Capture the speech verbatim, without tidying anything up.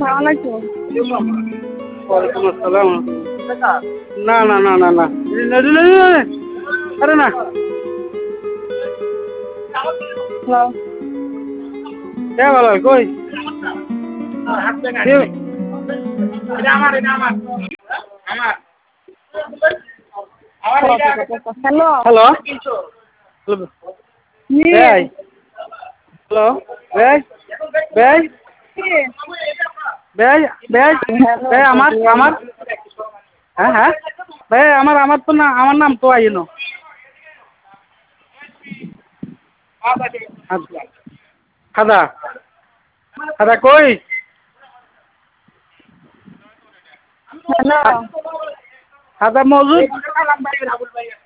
আসসালামু আলাইকুম। ওয়ালাইকুম আসসালাম। না না না না না আরে না হ্যালো। কে ভালো কই হ্যালো। হ্যালো জি। ভাই হ্যালো ভাই ভাই জি। ভাই ভাই হ্যালো। ভাই আমার আমার হ্যাঁ হ্যাঁ ভাই আমার আমার তো না আমার নাম তো আইনো খাদা খাদা কই হ্যালো। খাদা মজুদ